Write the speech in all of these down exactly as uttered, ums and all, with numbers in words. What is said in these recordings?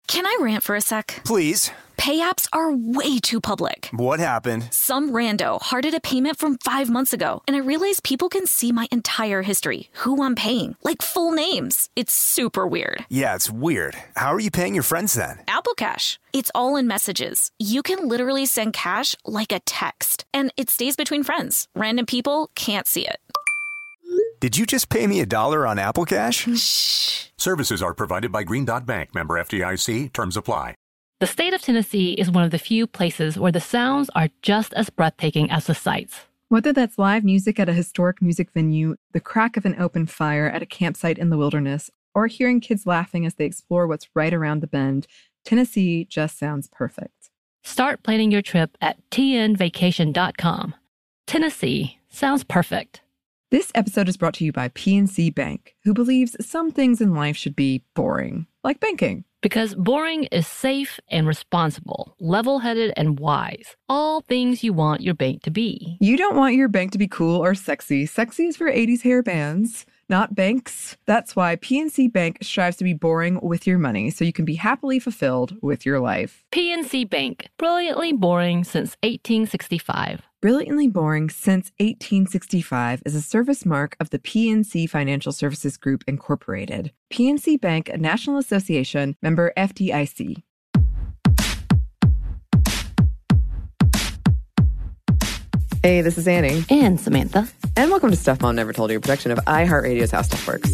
Can I rant for a sec? Please. Pay apps are way too public. What happened? Some rando hearted a payment from five months ago, and I realized people can see my entire history, who I'm paying, like full names. It's super weird. Yeah, it's weird. How are you paying your friends then? Apple Cash. It's all in messages. You can literally send cash like a text, and it stays between friends. Random people can't see it. Did you just pay me a dollar on Apple Cash? Shh. Services are provided by Green Dot Bank. Member F D I C. Terms apply. The state of Tennessee is one of the few places where the sounds are just as breathtaking as the sights. Whether that's live music at a historic music venue, the crack of an open fire at a campsite in the wilderness, or hearing kids laughing as they explore what's right around the bend, Tennessee just sounds perfect. Start planning your trip at T N vacation dot com. Tennessee sounds perfect. This episode is brought to you by P N C Bank, who believes some things in life should be boring, like banking. Because boring is safe and responsible, level-headed and wise. All things you want your bank to be. You don't want your bank to be cool or sexy. Sexy is for eighties hair bands, not banks. That's why P N C Bank strives to be boring with your money so you can be happily fulfilled with your life. P N C Bank, brilliantly boring since eighteen sixty-five. Brilliantly Boring Since eighteen sixty-five is a service mark of the P N C Financial Services Group, Incorporated. P N C Bank, a National Association, member F D I C. Hey, this is Annie. And Samantha. And welcome to Stuff Mom Never Told You, a production of iHeartRadio's How Stuff Works.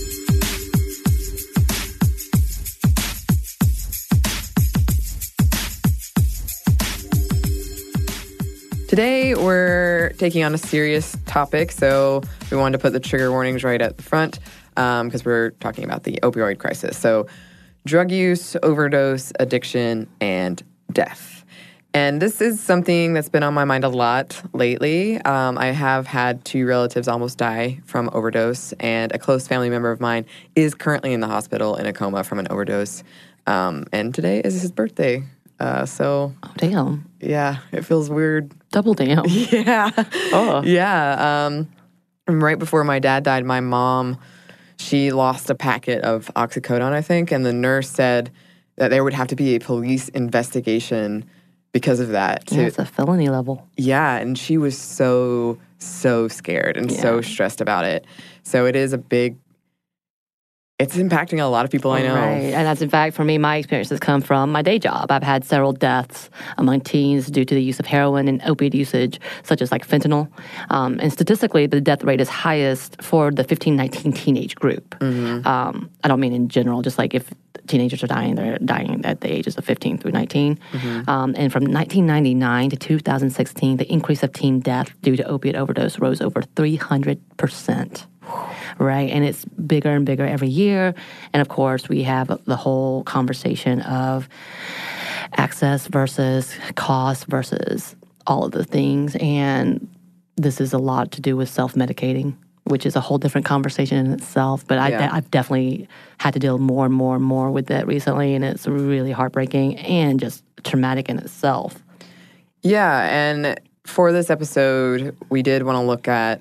Today, we're taking on a serious topic, so we wanted to put the trigger warnings right at the front because um, we're talking about the opioid crisis. So, drug use, overdose, addiction, and death. And this is something that's been on my mind a lot lately. Um, I have had two relatives almost die from overdose, and a close family member of mine is currently in the hospital in a coma from an overdose. Um, and today is his birthday. Uh, so, oh, damn. Yeah, it feels weird. Double damn. Yeah. Oh. Yeah. Um, right before my dad died, my mom, she lost a packet of oxycodone, I think, and the nurse said that there would have to be a police investigation because of that. Yeah, it's a felony level. Yeah, and she was so, so scared and yeah. so stressed about it. So it is a big... It's impacting a lot of people I know. Right. And that's, in fact, for me, my experiences come from my day job. I've had several deaths among teens due to the use of heroin and opiate usage, such as like fentanyl. Um, and statistically, the death rate is highest for the fifteen nineteen teenage group. Mm-hmm. Um, I don't mean in general, just like if teenagers are dying, they're dying at the ages of fifteen through nineteen. Mm-hmm. Um, and from nineteen ninety-nine to two thousand sixteen, the increase of teen death due to opiate overdose rose over three hundred percent. Right, and it's bigger and bigger every year. And of course, we have the whole conversation of access versus cost versus all of the things. And this is a lot to do with self-medicating, which is a whole different conversation in itself. But yeah. I, I've definitely had to deal more and more and more with that recently, and it's really heartbreaking and just traumatic in itself. Yeah, and for this episode, we did want to look at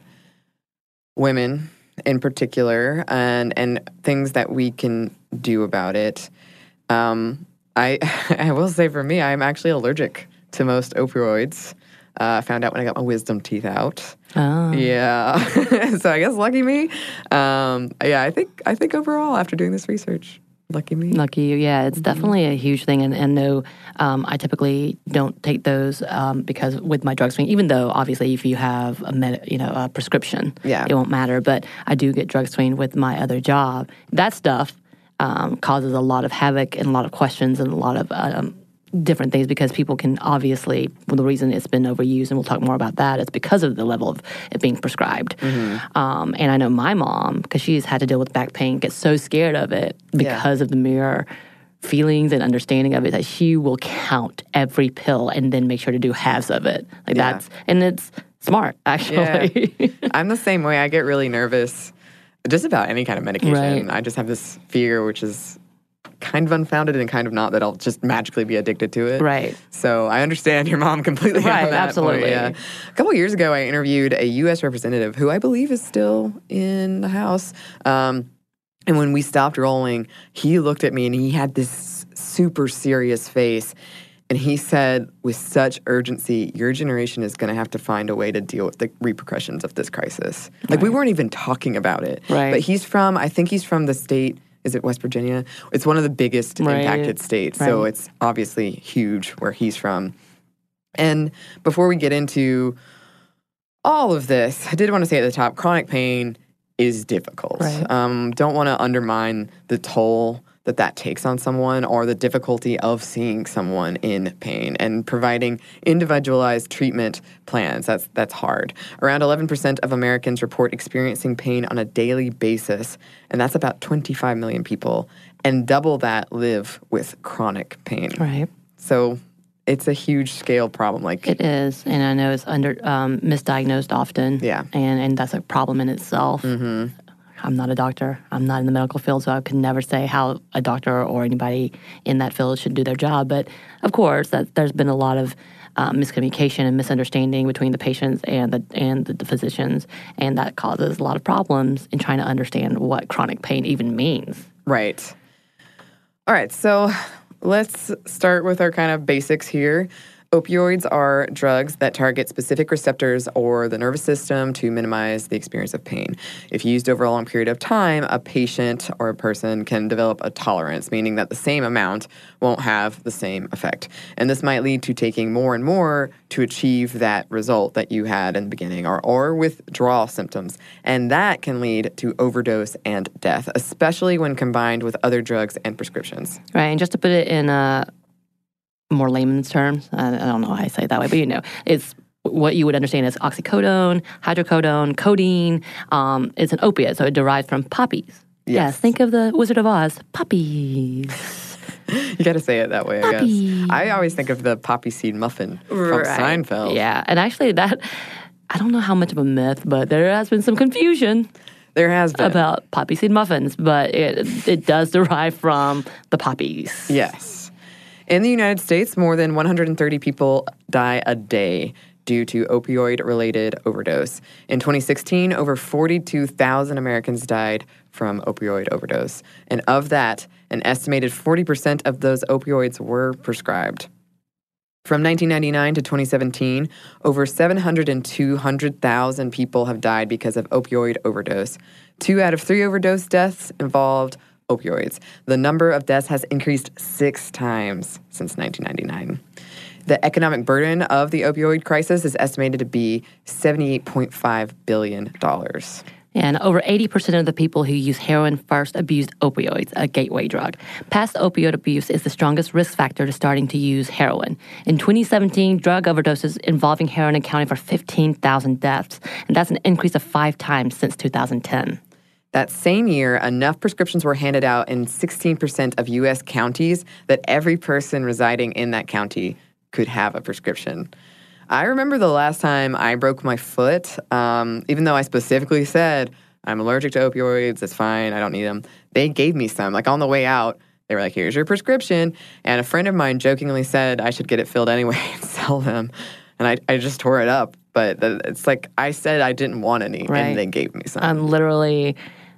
women in particular, and and things that we can do about it. Um, I I will say for me, I'm actually allergic to most opioids. Uh, I found out when I got my wisdom teeth out. Oh. Yeah. So I guess lucky me. Um, yeah, I think I think overall, after doing this research, lucky me. Lucky you, yeah. It's mm-hmm. definitely a huge thing. And, and no, um, I typically don't take those um, because with my drug screen, even though obviously if you have a med, you know a prescription, yeah. it won't matter. But I do get drug screened with my other job. That stuff um, causes a lot of havoc and a lot of questions and a lot of um, different things because people can obviously, well, the reason it's been overused, and we'll talk more about that, is because of the level of it being prescribed. Mm-hmm. Um, and I know my mom, because she's had to deal with back pain, gets so scared of it because yeah. of the mere feelings and understanding of it that she will count every pill and then make sure to do halves of it. Like yeah. that's, and it's smart, actually. Yeah. I'm the same way. I get really nervous just about any kind of medication. Right. I just have this fear, which is kind of unfounded and kind of not, that I'll just magically be addicted to it. Right. So I understand your mom completely right, on that absolutely. point. Yeah. A couple of years ago, I interviewed a U S representative who I believe is still in the House. Um, and when we stopped rolling, he looked at me and he had this super serious face. And he said, with such urgency, your generation is going to have to find a way to deal with the repercussions of this crisis. Like, Right. we weren't even talking about it. Right. But he's from, I think he's from the state, is it West Virginia? It's one of the biggest Right. impacted states. So Right. it's obviously huge where he's from. And before we get into all of this, I did want to say at the top, chronic pain is difficult. Right. Um, don't want to undermine the toll that that takes on someone or the difficulty of seeing someone in pain and providing individualized treatment plans. That's that's hard. Around eleven percent of Americans report experiencing pain on a daily basis, and that's about twenty-five million people, and double that live with chronic pain. Right. So it's a huge scale problem. Like It is, and I know it's under um, misdiagnosed often. Yeah. and and that's a problem in itself. Mm-hmm. I'm not a doctor. I'm not in the medical field, so I could never say how a doctor or anybody in that field should do their job. But of course, that there's been a lot of um, miscommunication and misunderstanding between the patients and the and the, the physicians, and that causes a lot of problems in trying to understand what chronic pain even means. Right. All right, so let's start with our kind of basics here. Opioids are drugs that target specific receptors or the nervous system to minimize the experience of pain. If used over a long period of time, a patient or a person can develop a tolerance, meaning that the same amount won't have the same effect. And this might lead to taking more and more to achieve that result that you had in the beginning, or, or withdrawal symptoms. And that can lead to overdose and death, especially when combined with other drugs and prescriptions. Right, and just to put it in a more layman's terms, I, I don't know why I say it that way, but you know, it's what you would understand as oxycodone, hydrocodone, codeine. Um, it's an opiate, so it derives from poppies. Yes. Yes, think of the Wizard of Oz, poppies. You got to say it that way, I Poppy. guess. I always think of the poppy seed muffin from Seinfeld. Yeah, and actually that, I don't know how much of a myth, but there has been some confusion There has been. about poppy seed muffins, but it it does derive from the poppies. Yes. In the United States, more than one hundred thirty people die a day due to opioid-related overdose. In twenty sixteen, over forty-two thousand Americans died from opioid overdose. And of that, an estimated forty percent of those opioids were prescribed. From nineteen ninety-nine to twenty seventeen, over seven hundred two hundred thousand people have died because of opioid overdose. Two out of three overdose deaths involved opioids. The number of deaths has increased six times since nineteen ninety-nine. The economic burden of the opioid crisis is estimated to be seventy-eight point five billion dollars. And over eighty percent of the people who use heroin first abused opioids, a gateway drug. Past opioid abuse is the strongest risk factor to starting to use heroin. In twenty seventeen, drug overdoses involving heroin accounted for fifteen thousand deaths, and that's an increase of five times since two thousand ten. That same year, enough prescriptions were handed out in sixteen percent of U S counties that every person residing in that county could have a prescription. I remember the last time I broke my foot, um, even though I specifically said, I'm allergic to opioids, it's fine, I don't need them. They gave me some. Like on the way out, they were like, here's your prescription. And a friend of mine jokingly said I should get it filled anyway and sell them. And I, I just tore it up. But it's like I said I didn't want any, Right. and they gave me some. I'm literally,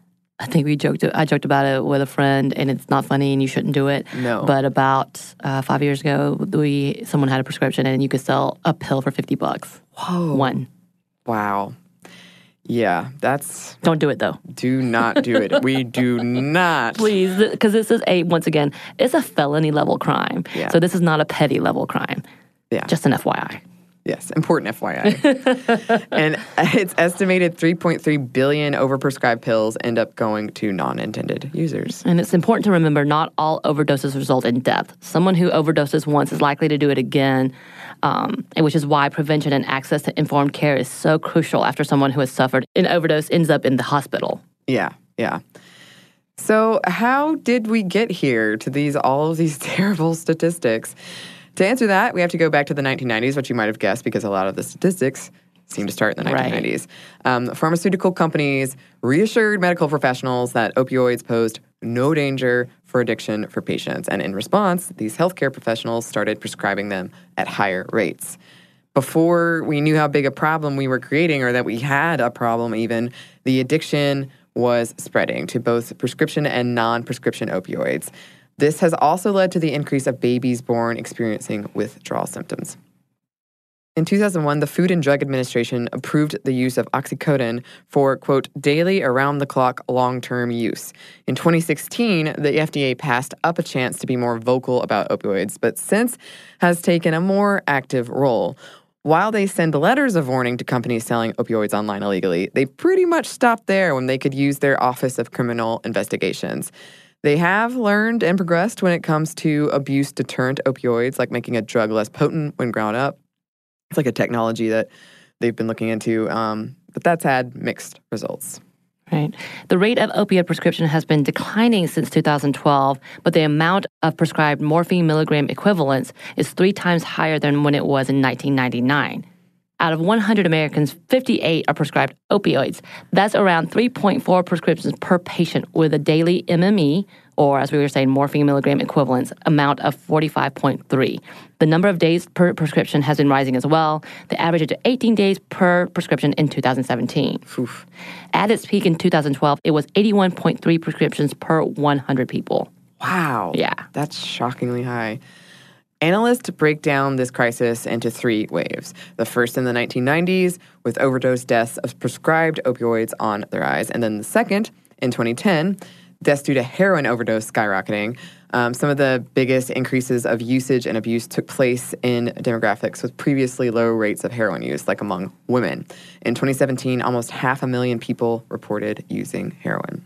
I think we joked, I joked about it with a friend, and it's not funny and you shouldn't do it. No. But about uh, five years ago, we someone had a prescription and you could sell a pill for fifty bucks. Whoa. One. Wow. Yeah, that's... Don't do it though. Do not do it. We do not. Please, because this is a, once again, it's a felony level crime. Yeah. So this is not a petty level crime. Yeah. Just an F Y I. Yes, important F Y I. And it's estimated three point three billion overprescribed pills end up going to non-intended users. And it's important to remember not all overdoses result in death. Someone who overdoses once is likely to do it again, um, and which is why prevention and access to informed care is so crucial after someone who has suffered an overdose ends up in the hospital. Yeah, yeah. So how did we get here to these all of these terrible statistics? To answer that, we have to go back to the nineteen nineties, which you might have guessed because a lot of the statistics seem to start in the nineteen nineties. Right. Um, pharmaceutical companies reassured medical professionals that opioids posed no danger for addiction for patients. And in response, these healthcare professionals started prescribing them at higher rates. Before we knew how big a problem we were creating, or that we had a problem even, the addiction was spreading to both prescription and non-prescription opioids. This has also led to the increase of babies born experiencing withdrawal symptoms. In two thousand one, the Food and Drug Administration approved the use of oxycodone for, quote, daily, around-the-clock, long-term use. In twenty sixteen, the F D A passed up a chance to be more vocal about opioids, but since has taken a more active role. While they send letters of warning to companies selling opioids online illegally, they pretty much stopped there when they could use their Office of Criminal Investigations. They have learned and progressed when it comes to abuse-deterrent opioids, like making a drug less potent when ground up. It's like a technology that they've been looking into, um, but that's had mixed results. Right. The rate of opioid prescription has been declining since two thousand twelve, but the amount of prescribed morphine milligram equivalents is three times higher than when it was in nineteen ninety-nine. Out of one hundred Americans, fifty-eight are prescribed opioids. That's around three point four prescriptions per patient with a daily M M E, or as we were saying, morphine milligram equivalents, amount of forty-five point three. The number of days per prescription has been rising as well. The average is eighteen days per prescription in two thousand seventeen. Oof. At its peak in two thousand twelve, it was eighty-one point three prescriptions per one hundred people. Wow. Yeah. That's shockingly high. Analysts break down this crisis into three waves. The first in the nineteen nineties, with overdose deaths of prescribed opioids on the rise. And then the second, in twenty ten, deaths due to heroin overdose skyrocketing. Um, some of the biggest increases of usage and abuse took place in demographics with previously low rates of heroin use, like among women. In twenty seventeen, almost half a million people reported using heroin.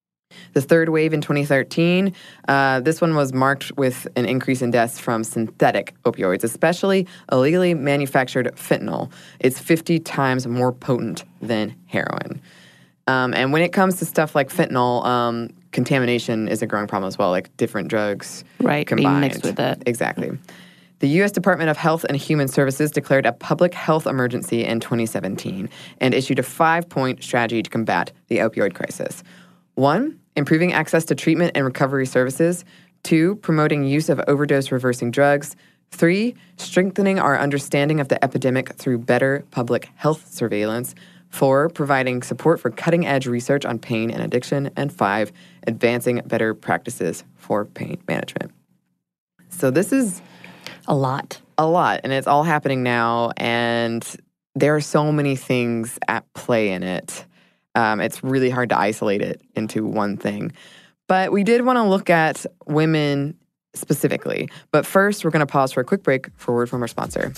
The third wave in twenty thirteen, uh, this one was marked with an increase in deaths from synthetic opioids, especially illegally manufactured fentanyl. It's fifty times more potent than heroin. Um, and when it comes to stuff like fentanyl, um, contamination is a growing problem as well, like different drugs right, combined. Being mixed with it. Exactly. The U S Department of Health and Human Services declared a public health emergency in twenty seventeen and issued a five-point strategy to combat the opioid crisis. One, improving access to treatment and recovery services. Two, promoting use of overdose-reversing drugs. Three, strengthening our understanding of the epidemic through better public health surveillance. Four, providing support for cutting-edge research on pain and addiction. And five, advancing better practices for pain management. So this is a lot. A lot, and it's all happening now, and there are so many things at play in it. Um, it's really hard to isolate it into one thing. But we did want to look at women specifically. But first, we're going to pause for a quick break for a word from our sponsor.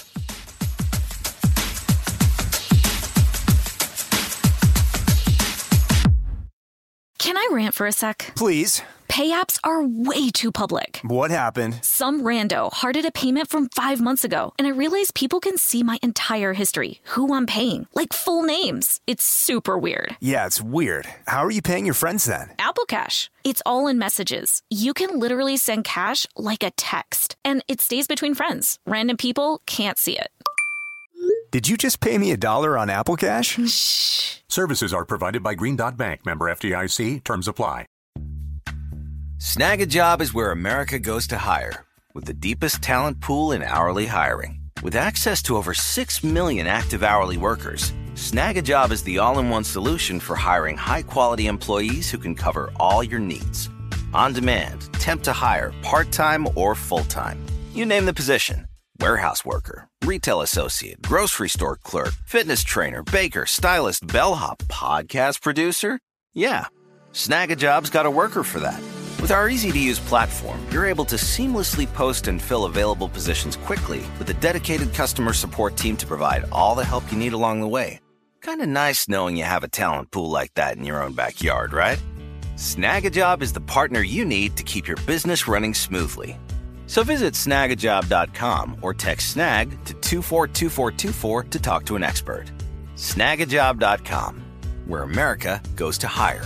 Can I rant for a sec? Please. Pay apps are way too public. What happened? Some rando hearted a payment from five months ago, and I realized people can see my entire history, who I'm paying, like full names. It's super weird. Yeah, it's weird. How are you paying your friends then? Apple Cash. It's all in messages. You can literally send cash like a text, and it stays between friends. Random people can't see it. Did you just pay me a dollar on Apple Cash? Shh. Services are provided by Green Dot Bank, member F D I C. Terms apply. Snag a Job is where America goes to hire, with the deepest talent pool in hourly hiring. With access to over six million active hourly workers, Snag a Job is the all-in-one solution for hiring high-quality employees who can cover all your needs. On demand, temp to hire, part-time or full-time. You name the position. Warehouse worker, retail associate, grocery store clerk, fitness trainer, baker, stylist, bellhop, podcast producer. Yeah, Snag a Job's got a worker for that. With our easy-to-use platform, you're able to seamlessly post and fill available positions quickly with a dedicated customer support team to provide all the help you need along the way. Kind of nice knowing you have a talent pool like that in your own backyard, right? Snag a Job is the partner you need to keep your business running smoothly. So visit snag a job dot com or text SNAG to two four two four two four to talk to an expert. snag a job dot com, where America goes to hire.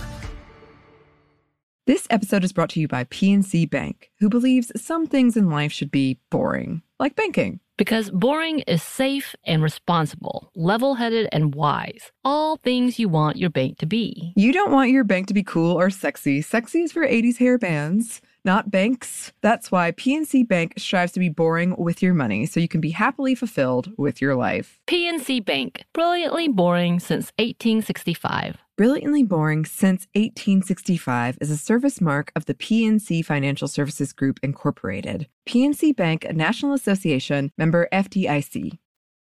This episode is brought to you by P N C Bank, who believes some things in life should be boring, like banking. Because boring is safe and responsible, level-headed and wise. All things you want your bank to be. You don't want your bank to be cool or sexy. Sexy is for eighties hair bands. not banks. That's why P N C Bank strives to be boring with your money so you can be happily fulfilled with your life. P N C Bank, brilliantly boring since eighteen sixty-five. Brilliantly Boring Since eighteen sixty-five is a service mark of the P N C Financial Services Group, Incorporated. P N C Bank, a National Association, member F D I C.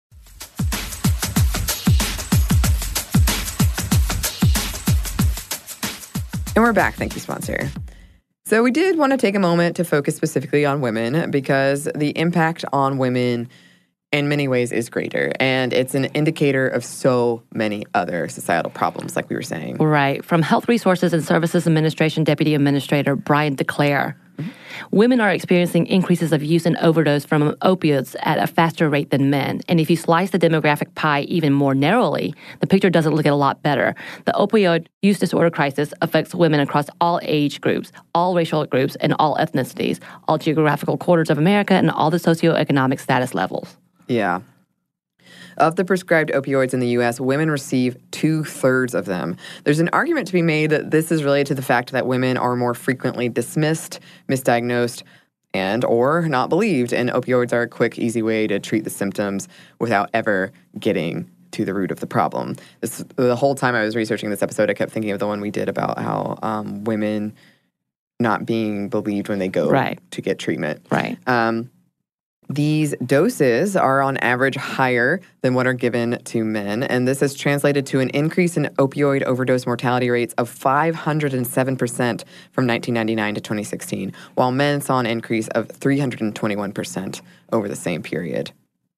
And we're back. Thank you, sponsor. So we did want to take a moment to focus specifically on women because the impact on women in many ways is greater. And it's an indicator of so many other societal problems, like we were saying. Right. From Health Resources and Services Administration Deputy Administrator Brian DeClaire. Mm-hmm. Women are experiencing increases of use and overdose from opioids at a faster rate than men. And if you slice the demographic pie even more narrowly, the picture doesn't look a lot better. The opioid use disorder crisis affects women across all age groups, all racial groups, and all ethnicities, all geographical quarters of America, and all the socioeconomic status levels. Yeah. Of the prescribed opioids in the U S, women receive two-thirds of them. There's an argument to be made that this is related to the fact that women are more frequently dismissed, misdiagnosed, and or not believed, and opioids are a quick, easy way to treat the symptoms without ever getting to the root of the problem. This, the whole time I was researching this episode, I kept thinking of the one we did about how um, women not being believed when they go right. to get treatment. Right. Um, These doses are on average higher than what are given to men, and this has translated to an increase in opioid overdose mortality rates of five hundred seven percent from nineteen ninety-nine to twenty sixteen, while men saw an increase of three hundred twenty-one percent over the same period.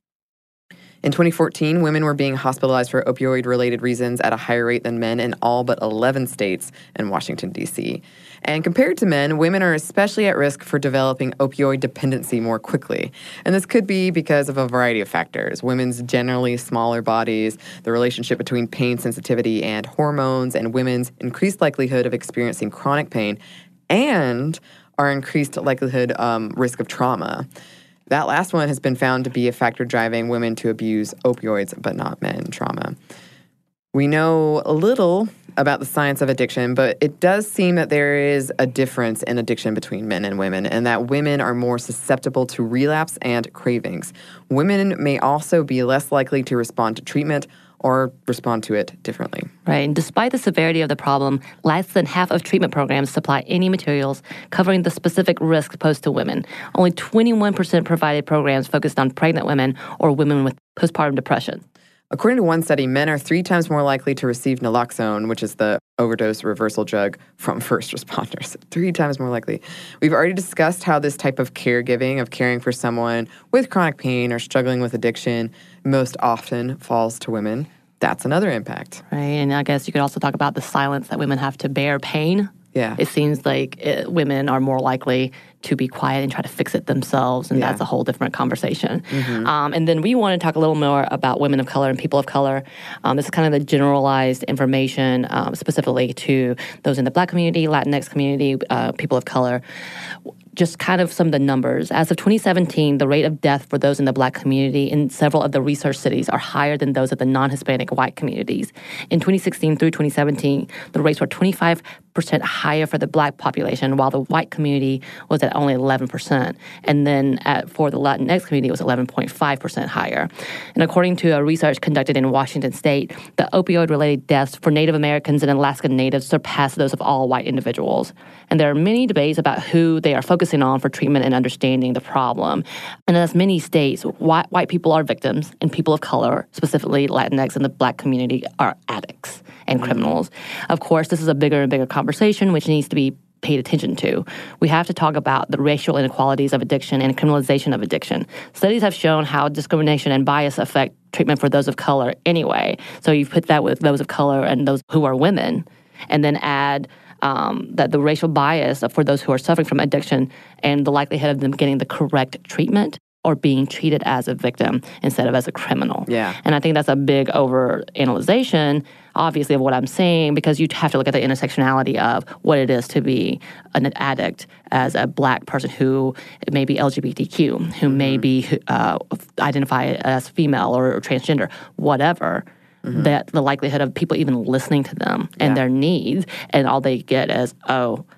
In twenty fourteen, women were being hospitalized for opioid-related reasons at a higher rate than men in all but eleven states and Washington, D C. And compared to men, women are especially at risk for developing opioid dependency more quickly. And this could be because of a variety of factors. Women's generally smaller bodies, the relationship between pain sensitivity and hormones, and women's increased likelihood of experiencing chronic pain, and our increased likelihood um, risk of trauma. That last one has been found to be a factor driving women to abuse opioids, but not men trauma. We know a little about the science of addiction, but it does seem that there is a difference in addiction between men and women, and that women are more susceptible to relapse and cravings. Women may also be less likely to respond to treatment or respond to it differently. Right. And despite the severity of the problem, less than half of treatment programs supply any materials covering the specific risks posed to women. Only twenty-one percent provided programs focused on pregnant women or women with postpartum depression. According to one study, men are three times more likely to receive naloxone, which is the overdose reversal drug, from first responders. Three times more likely. We've already discussed how this type of caregiving, of caring for someone with chronic pain or struggling with addiction, most often falls to women. That's another impact. Right, and I guess you could also talk about the silence that women have to bear pain. Yeah. It seems like it, women are more likely to be quiet and try to fix it themselves, and yeah. that's a whole different conversation. Mm-hmm. Um, and then we want to talk a little more about women of color and people of color. Um, this is kind of the generalized information um, specifically to those in the Black community, Latinx community, uh, people of color. Just kind of some of the numbers. As of twenty seventeen, the rate of death for those in the Black community in several of the research cities are higher than those of the non-Hispanic white communities. In twenty sixteen through twenty seventeen, the rates were twenty-five percent higher for the Black population, while the white community was at only eleven percent. And then at, for the Latinx community, it was eleven point five percent higher. And according to a research conducted in Washington State, the opioid-related deaths for Native Americans and Alaskan Natives surpassed those of all white individuals. And there are many debates about who they are focusing on for treatment and understanding the problem. And as many states, white, white people are victims, and people of color, specifically Latinx and the Black community, are addicts and mm-hmm. criminals. Of course, this is a bigger and bigger conversation which needs to be paid attention to. We have to talk about the racial inequalities of addiction and criminalization of addiction. Studies have shown how discrimination and bias affect treatment for those of color anyway. So you put that with those of color and those who are women, and then add Um, that the racial bias for those who are suffering from addiction and the likelihood of them getting the correct treatment or being treated as a victim instead of as a criminal. Yeah. And I think that's a big overanalyzation, obviously, of what I'm saying, because you have to look at the intersectionality of what it is to be an addict as a Black person who may be L G B T Q, who mm-hmm. may be uh, identify as female or transgender, whatever. Mm-hmm. That the likelihood of people even listening to them and yeah. their needs, and all they get is, oh,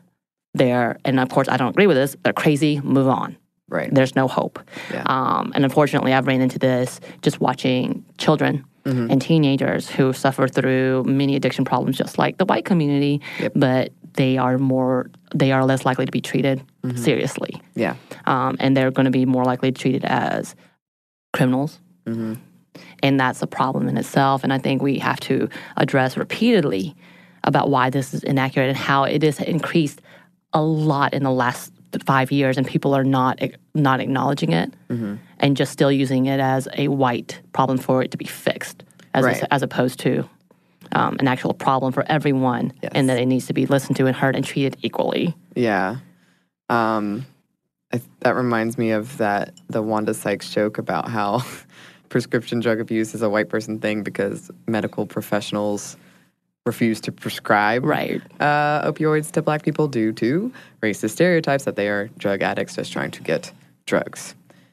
they're, and of course I don't agree with this, they're crazy, move on. Right. There's no hope. Yeah. Um, and unfortunately, I've ran into this just watching children mm-hmm. and teenagers who suffer through many addiction problems, just like the white community, yep. but they are more, they are less likely to be treated mm-hmm. seriously. Yeah. Um, and they're going to be more likely treated as criminals. Mm-hmm. And that's a problem in itself. And I think we have to address repeatedly about why this is inaccurate and how it has increased a lot in the last five years, and people are not not acknowledging it mm-hmm. and just still using it as a white problem for it to be fixed, as right. a, as opposed to um, an actual problem for everyone, yes. and that it needs to be listened to and heard and treated equally. Yeah, um, I, that reminds me of that the Wanda Sykes joke about how prescription drug abuse is a white person thing because medical professionals refuse to prescribe right. uh, opioids to black people due to racist stereotypes that they are drug addicts just trying to get drugs.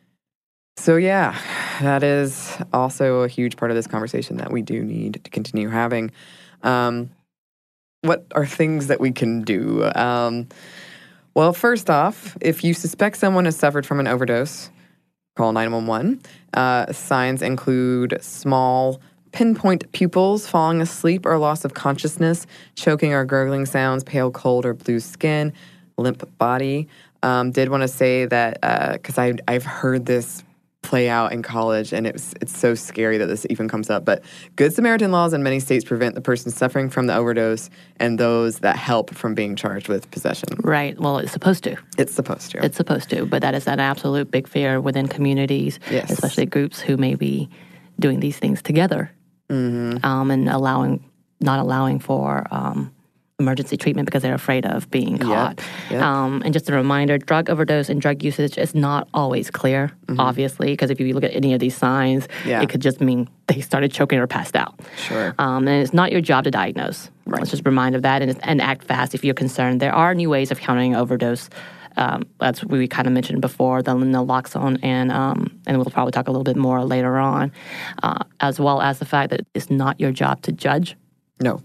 So yeah, that is also a huge part of this conversation that we do need to continue having. Um, what are things that we can do? Um, well, first off, if you suspect someone has suffered from an overdose, call nine one one. Uh, signs include small pinpoint pupils, falling asleep or loss of consciousness, choking or gurgling sounds, pale, cold, or blue skin, limp body. Um, did want to say that, because uh, I've heard this play out in college, and it's, it's so scary that this even comes up, but Good Samaritan laws in many states prevent the person suffering from the overdose and those that help from being charged with possession. Right. Well, it's supposed to. It's supposed to. It's supposed to, but that is an absolute big fear within communities, yes. especially groups who may be doing these things together. Mm-hmm. Um, and allowing, not allowing for um, emergency treatment because they're afraid of being caught. Yep. Yep. Um, and just a reminder, drug overdose and drug usage is not always clear, mm-hmm. obviously, because if you look at any of these signs, yeah. it could just mean they started choking or passed out. Sure. Um, and it's not your job to diagnose. Right. Let's just remind of that and, and act fast if you're concerned. There are new ways of countering overdose. Um, that's what we kind of mentioned before, the naloxone, and um, and we'll probably talk a little bit more later on, uh, as well as the fact that it's not your job to judge. No.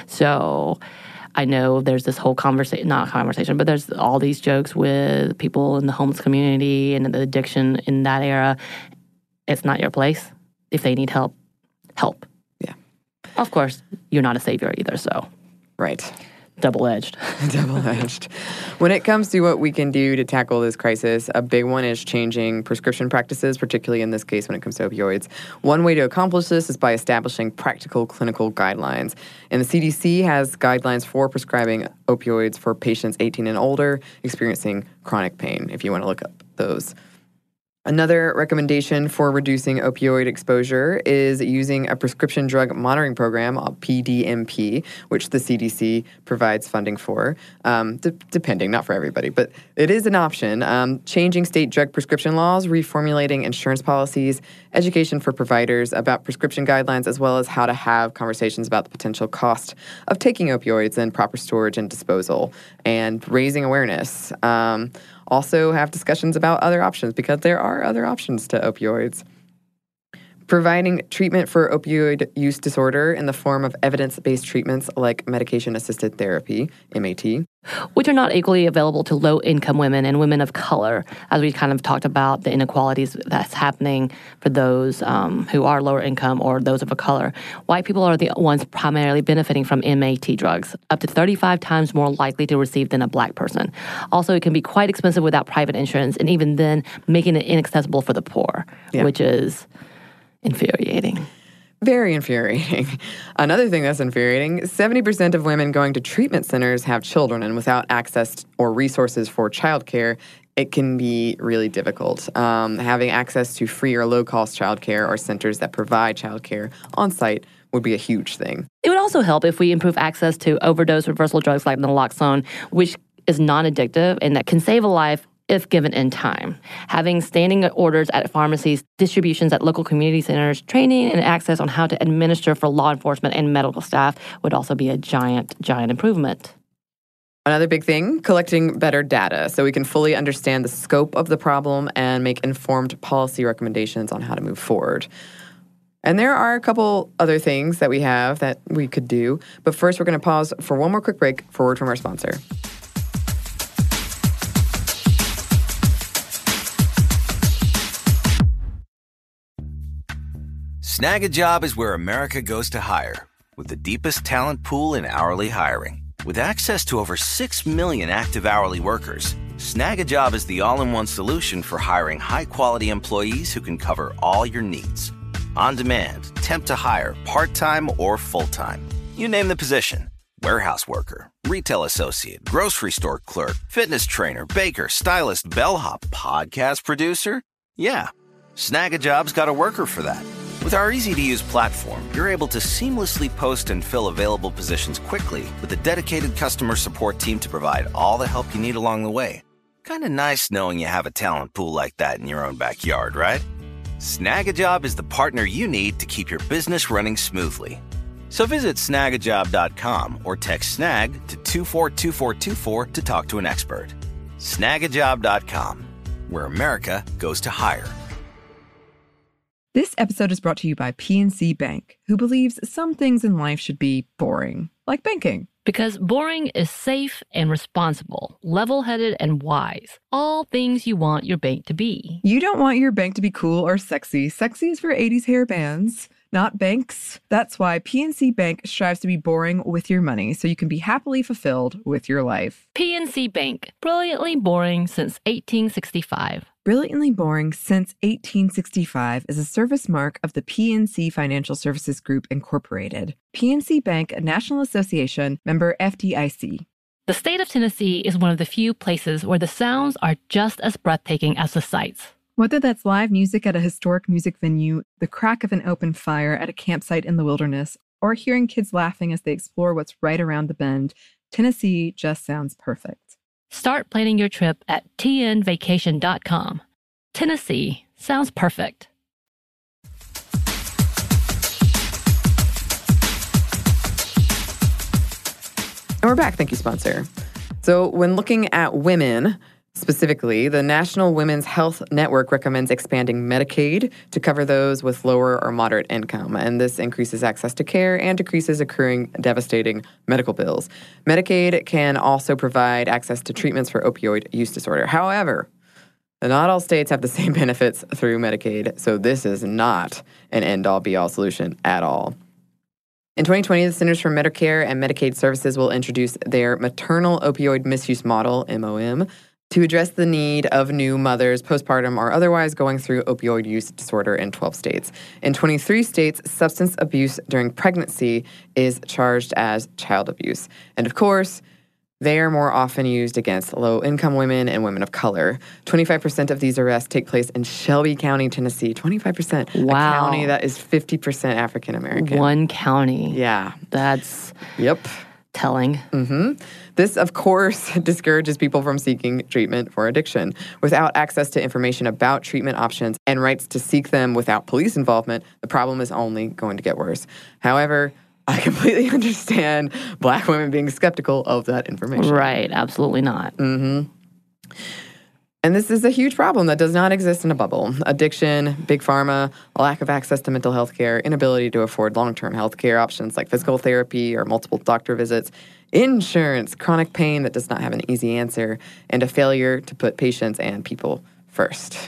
So I know there's this whole conversation, not conversation, but there's all these jokes with people in the homeless community and the addiction in that era. It's not your place. If they need help, help. Yeah. Of course, you're not a savior either, so. Right. Double-edged. Double-edged. When it comes to what we can do to tackle this crisis, a big one is changing prescription practices, particularly in this case when it comes to opioids. One way to accomplish this is by establishing practical clinical guidelines. And the C D C has guidelines for prescribing opioids for patients eighteen and older experiencing chronic pain, if you want to look up those. Another recommendation for reducing opioid exposure is using a prescription drug monitoring program, P D M P, which the C D C provides funding for, um, d- depending, not for everybody, but it is an option. Um, changing state drug prescription laws, reformulating insurance policies, education for providers about prescription guidelines, as well as how to have conversations about the potential cost of taking opioids and proper storage and disposal, and raising awareness. Um, Also have discussions about other options, because there are other options to opioids. Providing treatment for opioid use disorder in the form of evidence-based treatments like medication-assisted therapy, M A T. Which are not equally available to low-income women and women of color, as we kind of talked about the inequalities that's happening for those um, who are lower income or those of a color. White people are the ones primarily benefiting from M A T drugs, up to thirty-five times more likely to receive than a black person. Also, it can be quite expensive without private insurance, and even then, making it inaccessible for the poor, yeah. which is infuriating. Very infuriating. Another thing that's infuriating, seventy percent of women going to treatment centers have children, and without access or resources for childcare, it can be really difficult. Um, having access to free or low-cost childcare or centers that provide childcare on site would be a huge thing. It would also help if we improve access to overdose reversal drugs like naloxone, which is non-addictive and that can save a life if given in time. Having standing orders at pharmacies, distributions at local community centers, training and access on how to administer for law enforcement and medical staff would also be a giant, giant improvement. Another big thing, collecting better data so we can fully understand the scope of the problem and make informed policy recommendations on how to move forward. And there are a couple other things that we have that we could do. But first, we're going to pause for one more quick break for a word from our sponsor. Snag a Job is where America goes to hire, with the deepest talent pool in hourly hiring. With access to over six million active hourly workers, Snag a Job is the all-in-one solution for hiring high-quality employees who can cover all your needs. On demand, temp to hire, part-time or full-time. You name the position. Warehouse worker, retail associate, grocery store clerk, fitness trainer, baker, stylist, bellhop, podcast producer. Yeah, Snag a Job's got a worker for that. With our easy-to-use platform, you're able to seamlessly post and fill available positions quickly with a dedicated customer support team to provide all the help you need along the way. Kind of nice knowing you have a talent pool like that in your own backyard, right? Snag a Job is the partner you need to keep your business running smoothly. So visit snag a job dot com or text SNAG to two four two four two four to talk to an expert. snag a job dot com, where America goes to hire. This episode is brought to you by P N C Bank, who believes some things in life should be boring, like banking. Because boring is safe and responsible, level-headed and wise. All things you want your bank to be. You don't want your bank to be cool or sexy. Sexy is for eighties hair bands, not banks. That's why P N C Bank strives to be boring with your money so you can be happily fulfilled with your life. P N C Bank, brilliantly boring since eighteen sixty-five. Brilliantly Boring Since eighteen sixty-five is a service mark of the P N C Financial Services Group, Incorporated. P N C Bank, a National Association, member F D I C. The state of Tennessee is one of the few places where the sounds are just as breathtaking as the sights. Whether that's live music at a historic music venue, the crack of an open fire at a campsite in the wilderness, or hearing kids laughing as they explore what's right around the bend, Tennessee just sounds perfect. Start planning your trip at T N vacation dot com. Tennessee sounds perfect. And we're back. Thank you, sponsor. So when looking at women specifically, the National Women's Health Network recommends expanding Medicaid to cover those with lower or moderate income. And this increases access to care and decreases occurring devastating medical bills. Medicaid can also provide access to treatments for opioid use disorder. However, not all states have the same benefits through Medicaid, so this is not an end-all, be-all solution at all. In twenty twenty, the Centers for Medicare and Medicaid Services will introduce their Maternal Opioid Misuse Model, M O M, to address the need of new mothers, postpartum, or otherwise going through opioid use disorder in twelve states. In twenty-three states, substance abuse during pregnancy is charged as child abuse. And of course, they are more often used against low-income women and women of color. twenty-five percent of these arrests take place in Shelby County, Tennessee. twenty-five percent. Wow. A county that is fifty percent African-American. One county. Yeah. That's Yep. telling. Mm-hmm. This, of course, discourages people from seeking treatment for addiction. Without access to information about treatment options and rights to seek them without police involvement, the problem is only going to get worse. However, I completely understand Black women being skeptical of that information. Right, absolutely not. Mm-hmm. And this is a huge problem that does not exist in a bubble. Addiction, big pharma, lack of access to mental health care, inability to afford long-term health care options like physical therapy or multiple doctor visits, insurance, chronic pain that does not have an easy answer, and a failure to put patients and people first.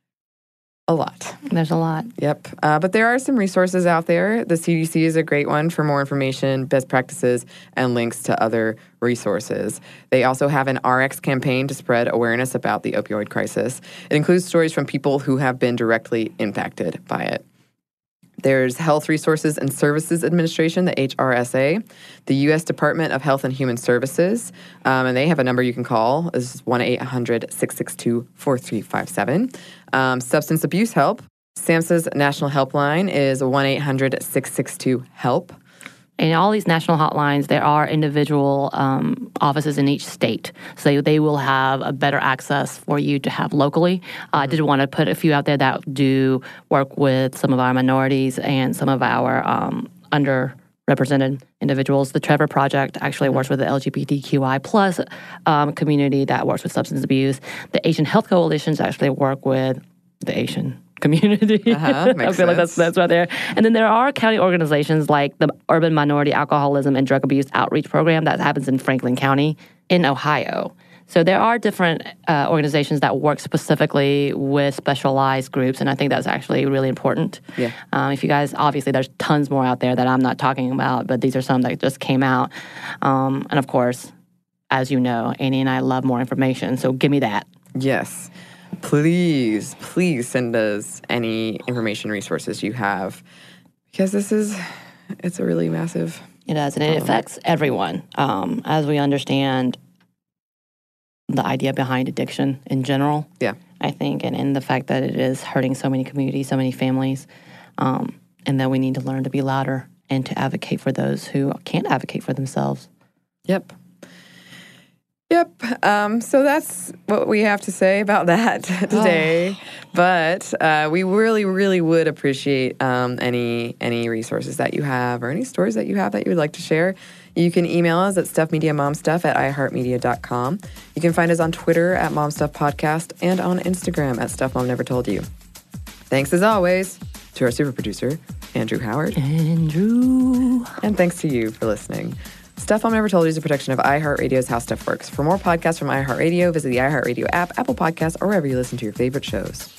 A lot. There's a lot. Yep. Uh, but there are some resources out there. The C D C is a great one for more information, best practices, and links to other resources. They also have an R X campaign to spread awareness about the opioid crisis. It includes stories from people who have been directly impacted by it. There's Health Resources and Services Administration, the H R S A, the U S Department of Health and Human Services, um, and they have a number you can call. This is one eight hundred six six two four three five seven. Um, Substance Abuse Help. SAMHSA's national helpline is one eight hundred six six two HELP. In all these national hotlines, there are individual um, offices in each state. So they will have a better access for you to have locally. Uh, I did want to put a few out there that do work with some of our minorities and some of our um, underrepresented individuals. The Trevor Project actually works with the L G B T Q I plus um, community that works with substance abuse. The Asian Health Coalitions actually work with the Asian community. Uh-huh, makes I feel like that's sense. that's right there. And then there are county organizations like the Urban Minority Alcoholism and Drug Abuse Outreach Program that happens in Franklin County in Ohio. So there are different uh, organizations that work specifically with specialized groups, and I think that's actually really important. Yeah. Um, if you guys, obviously, there's tons more out there that I'm not talking about, but these are some that just came out. Um, and of course, as you know, Annie and I love more information, so give me that. Yes. Please, please send us any information resources you have, because this is, it's a really massive... It does, and it affects everyone. Um, as we understand the idea behind addiction in general, yeah, I think, and, and the fact that it is hurting so many communities, so many families, um, and that we need to learn to be louder and to advocate for those who can't advocate for themselves. Yep. Yep. Um, so that's what we have to say about that today. Oh. But uh, we really, really would appreciate um, any any resources that you have or any stories that you have that you would like to share. You can email us at stuffmediamomstuff at i heart media dot com. You can find us on Twitter at momstuffpodcast and on Instagram at Stuff Mom Never Told You. Thanks as always to our super producer, Andrew Howard. Andrew. And thanks to you for listening. Stuff Mom Never Told You is a production of iHeartRadio's How Stuff Works. For more podcasts from iHeartRadio, visit the iHeartRadio app, Apple Podcasts, or wherever you listen to your favorite shows.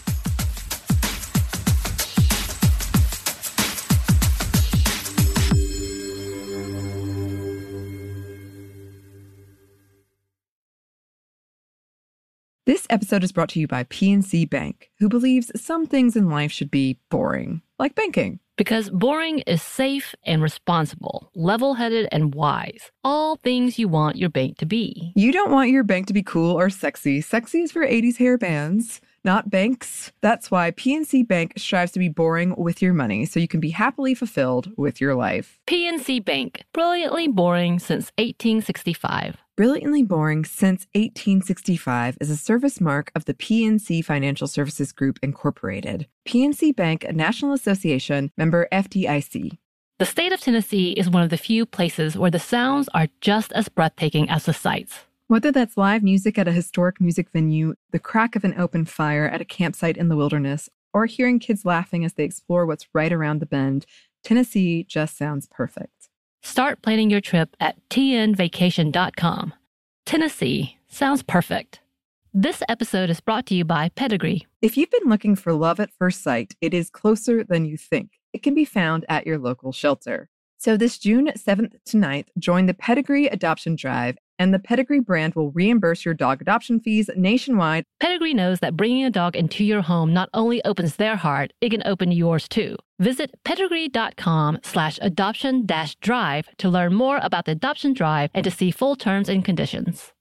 This episode is brought to you by P N C Bank, who believes some things in life should be boring, like banking. Because boring is safe and responsible, level-headed and wise. All things you want your bank to be. You don't want your bank to be cool or sexy. Sexy is for eighties hair bands, not banks. That's why P N C Bank strives to be boring with your money so you can be happily fulfilled with your life. P N C Bank, brilliantly boring since eighteen sixty-five. Brilliantly Boring Since eighteen sixty-five is a service mark of the P N C Financial Services Group, Incorporated. P N C Bank, a National Association, member F D I C. The state of Tennessee is one of the few places where the sounds are just as breathtaking as the sights. Whether that's live music at a historic music venue, the crack of an open fire at a campsite in the wilderness, or hearing kids laughing as they explore what's right around the bend, Tennessee just sounds perfect. Start planning your trip at T N vacation dot com. Tennessee sounds perfect. This episode is brought to you by Pedigree. If you've been looking for love at first sight, it is closer than you think. It can be found at your local shelter. So this June seventh to ninth, join the Pedigree Adoption Drive, and the Pedigree brand will reimburse your dog adoption fees nationwide. Pedigree knows that bringing a dog into your home not only opens their heart, it can open yours too. Visit pedigree.com slash adoption dash drive to learn more about the adoption drive and to see full terms and conditions.